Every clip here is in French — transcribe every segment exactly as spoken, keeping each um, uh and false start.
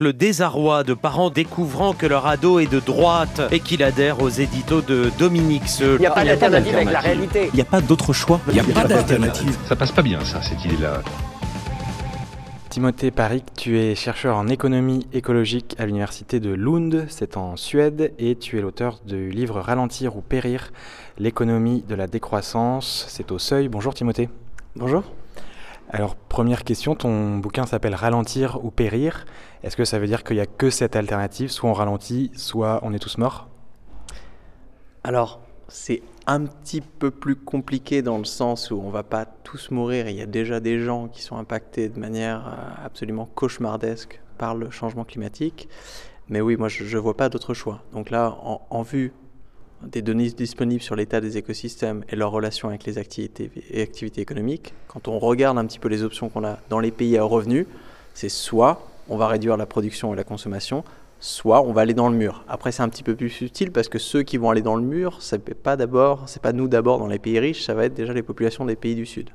Le désarroi de parents découvrant que leur ado est de droite et qu'il adhère aux éditos de Dominique Seux. Il n'y a pas d'alternative avec la réalité. Il n'y a pas d'autre choix. Il n'y a, a pas d'alternative. Ça passe pas bien, ça, cette idée-là. Timothée Parric, tu es chercheur en économie écologique à l'université de Lund, c'est en Suède, et tu es l'auteur du livre Ralentir ou périr, l'économie de la décroissance. C'est au Seuil. Bonjour Timothée. Bonjour. Alors, première question, ton bouquin s'appelle Ralentir ou périr. Est-ce que ça veut dire qu'il n'y a que cette alternative, soit on ralentit, soit on est tous morts ? Alors, c'est un petit peu plus compliqué dans le sens où on ne va pas tous mourir. Il y a déjà des gens qui sont impactés de manière absolument cauchemardesque par le changement climatique. Mais oui, moi, je ne vois pas d'autre choix. Donc là, en, en vue des données disponibles sur l'état des écosystèmes et leur relation avec les activités, et activités économiques, quand on regarde un petit peu les options qu'on a dans les pays à revenus, c'est soit on va réduire la production et la consommation, soit on va aller dans le mur. Après, c'est un petit peu plus subtil parce que ceux qui vont aller dans le mur, c'est pas d'abord, c'est pas nous d'abord dans les pays riches, ça va être déjà les populations des pays du Sud.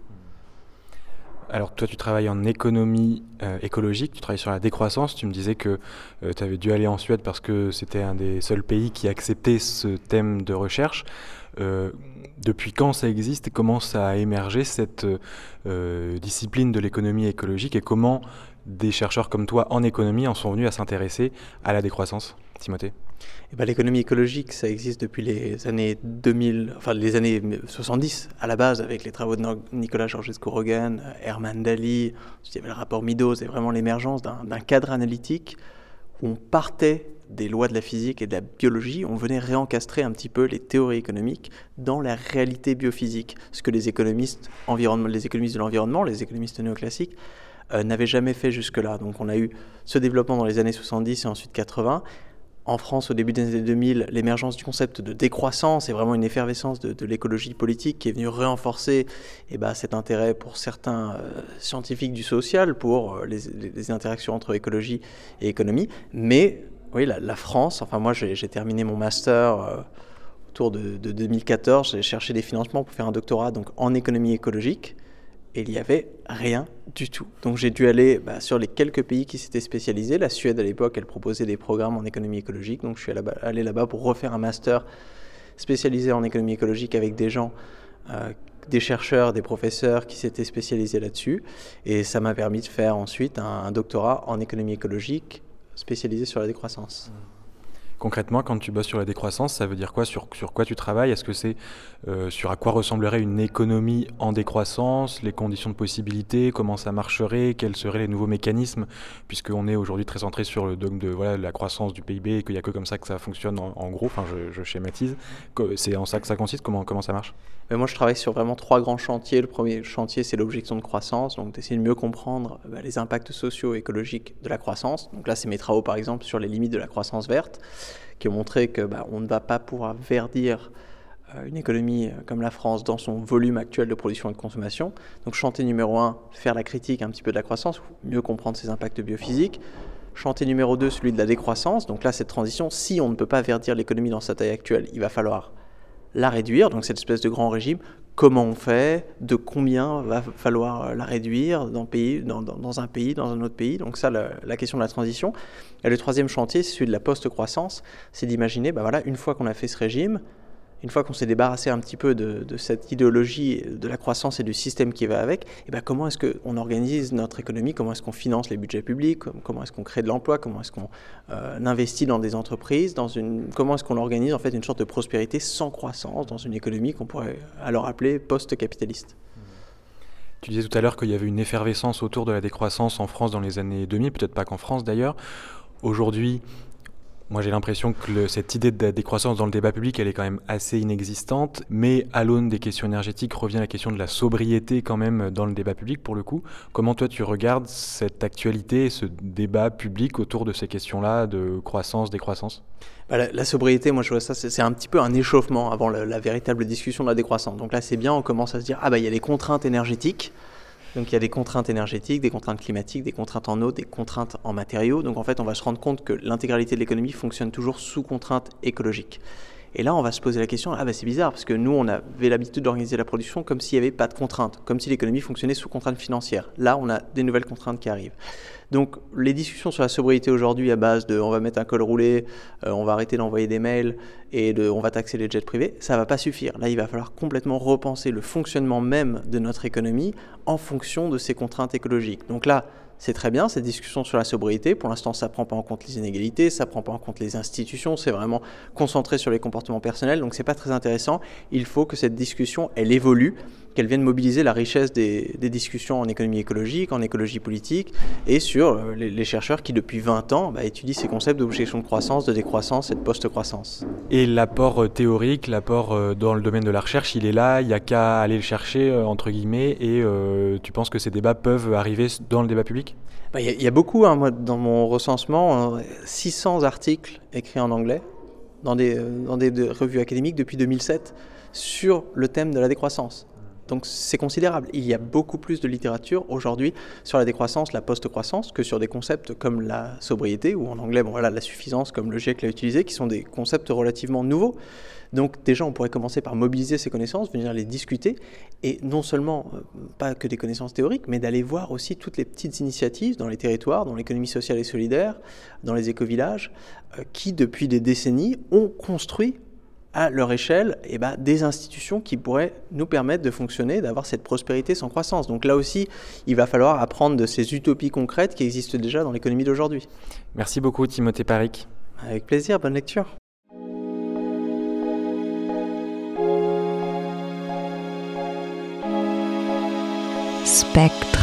Alors toi, tu travailles en économie euh, écologique, tu travailles sur la décroissance. Tu me disais que euh, tu avais dû aller en Suède parce que c'était un des seuls pays qui acceptait ce thème de recherche. Euh, depuis quand ça existe et comment ça a émergé, cette euh, discipline de l'économie écologique, et comment des chercheurs comme toi en économie en sont venus à s'intéresser à la décroissance, Timothée ? Eh ben, l'économie écologique, ça existe depuis les années deux mille, enfin les années soixante-dix à la base, avec les travaux de Nicolas Georgescu-Roegen, Herman Daly. Il y avait le rapport Meadows et vraiment l'émergence d'un, d'un cadre analytique où on partait des lois de la physique et de la biologie, on venait réencastrer un petit peu les théories économiques dans la réalité biophysique, ce que les économistes, environnement, les économistes de l'environnement, les économistes néoclassiques, euh, n'avaient jamais fait jusque-là. Donc on a eu ce développement dans les années soixante-dix et ensuite quatre-vingts. En France, au début des années deux mille, l'émergence du concept de décroissance est vraiment une effervescence de, de l'écologie politique qui est venue renforcer eh ben, cet intérêt pour certains euh, scientifiques du social, pour euh, les, les interactions entre écologie et économie. Mais oui, la, la France, enfin moi j'ai, j'ai terminé mon master euh, autour de, de deux mille quatorze, j'ai cherché des financements pour faire un doctorat donc, en économie écologique. Et il n'y avait rien du tout. Donc j'ai dû aller bah, sur les quelques pays qui s'étaient spécialisés. La Suède, à l'époque, elle proposait des programmes en économie écologique. Donc je suis allé là-bas pour refaire un master spécialisé en économie écologique avec des gens, euh, des chercheurs, des professeurs qui s'étaient spécialisés là-dessus. Et ça m'a permis de faire ensuite un, un doctorat en économie écologique spécialisé sur la décroissance. Concrètement, quand tu bosses sur la décroissance, ça veut dire quoi ? Sur, sur quoi tu travailles ? Est-ce que c'est euh, sur à quoi ressemblerait une économie en décroissance, les conditions de possibilité, comment ça marcherait, quels seraient les nouveaux mécanismes, puisqu'on est aujourd'hui très centré sur le dogme de voilà, la croissance du P I B et qu'il n'y a que comme ça que ça fonctionne en, en gros, enfin je, je schématise. C'est en ça que ça consiste, comment, comment ça marche ? Mais moi je travaille sur vraiment trois grands chantiers. Le premier chantier, c'est l'objection de croissance, donc d'essayer de mieux comprendre bah, les impacts socio-écologiques de la croissance. Donc là, c'est mes travaux par exemple sur les limites de la croissance verte, qui ont montré que bah, on ne va pas pouvoir verdir euh, une économie comme la France dans son volume actuel de production et de consommation. Donc chantier numéro un, faire la critique un petit peu de la croissance, mieux comprendre ses impacts biophysiques. Chantier numéro deux, celui de la décroissance. Donc là, cette transition, si on ne peut pas verdir l'économie dans sa taille actuelle, il va falloir la réduire, donc cette espèce de grand régime. Comment on fait ? De combien va falloir la réduire dans, pays, dans, dans, dans un pays, dans un autre pays ? Donc ça, la, la question de la transition. Et le troisième chantier, c'est celui de la post-croissance. C'est d'imaginer, ben voilà, une fois qu'on a fait ce régime, une fois qu'on s'est débarrassé un petit peu de, de cette idéologie de la croissance et du système qui va avec, et ben comment est-ce qu'on organise notre économie ? Comment est-ce qu'on finance les budgets publics ? Comment est-ce qu'on crée de l'emploi ? Comment est-ce qu'on euh, investit dans des entreprises ? Dans une, comment est-ce qu'on organise en fait une sorte de prospérité sans croissance dans une économie qu'on pourrait alors appeler post-capitaliste ? Tu disais tout à l'heure qu'il y avait une effervescence autour de la décroissance en France dans les années deux mille, peut-être pas qu'en France d'ailleurs. Aujourd'hui, moi j'ai l'impression que le, cette idée de décroissance dans le débat public, elle est quand même assez inexistante, mais à l'aune des questions énergétiques revient la question de la sobriété quand même dans le débat public pour le coup. Comment toi tu regardes cette actualité, ce débat public autour de ces questions-là de croissance, décroissance ? Bah, la, la sobriété, moi je vois ça, c'est, c'est un petit peu un échauffement avant la, la véritable discussion de la décroissance. Donc là c'est bien, on commence à se dire, ah bah il y a les contraintes énergétiques. Donc il y a des contraintes énergétiques, des contraintes climatiques, des contraintes en eau, des contraintes en matériaux. Donc en fait, on va se rendre compte que l'intégralité de l'économie fonctionne toujours sous contraintes écologiques. Et là, on va se poser la question, ah ben c'est bizarre, parce que nous, on avait l'habitude d'organiser la production comme s'il n'y avait pas de contraintes, comme si l'économie fonctionnait sous contraintes financières. Là, on a des nouvelles contraintes qui arrivent. Donc, les discussions sur la sobriété aujourd'hui à base de on va mettre un col roulé, euh, on va arrêter d'envoyer des mails et de, on va taxer les jets privés, ça ne va pas suffire. Là, il va falloir complètement repenser le fonctionnement même de notre économie en fonction de ces contraintes écologiques. Donc là, c'est très bien, cette discussion sur la sobriété. Pour l'instant, ça ne prend pas en compte les inégalités, ça ne prend pas en compte les institutions, c'est vraiment concentré sur les comportements personnels, donc ce n'est pas très intéressant. Il faut que cette discussion, elle évolue, qu'elle vienne mobiliser la richesse des, des discussions en économie écologique, en écologie politique, et sur les, les chercheurs qui, depuis vingt ans, bah, étudient ces concepts d'objection de croissance, de décroissance et de post-croissance. Et l'apport théorique, l'apport dans le domaine de la recherche, il est là, il n'y a qu'à aller le chercher, entre guillemets, et euh, tu penses que ces débats peuvent arriver dans le débat public ? Il bah, y, y a beaucoup, hein, moi, dans mon recensement, six cents articles écrits en anglais dans des, dans des de revues académiques depuis deux mille sept sur le thème de la décroissance. Donc c'est considérable. Il y a beaucoup plus de littérature aujourd'hui sur la décroissance, la post-croissance, que sur des concepts comme la sobriété, ou en anglais, bon, voilà, la suffisance, comme le GIEC l'a utilisé, qui sont des concepts relativement nouveaux. Donc déjà, on pourrait commencer par mobiliser ces connaissances, venir les discuter, et non seulement, euh, pas que des connaissances théoriques, mais d'aller voir aussi toutes les petites initiatives dans les territoires, dans l'économie sociale et solidaire, dans les éco-villages, euh, qui depuis des décennies ont construit à leur échelle, eh ben, des institutions qui pourraient nous permettre de fonctionner, d'avoir cette prospérité sans croissance. Donc là aussi, il va falloir apprendre de ces utopies concrètes qui existent déjà dans l'économie d'aujourd'hui. Merci beaucoup Timothée Paric. Avec plaisir, bonne lecture. Spectre.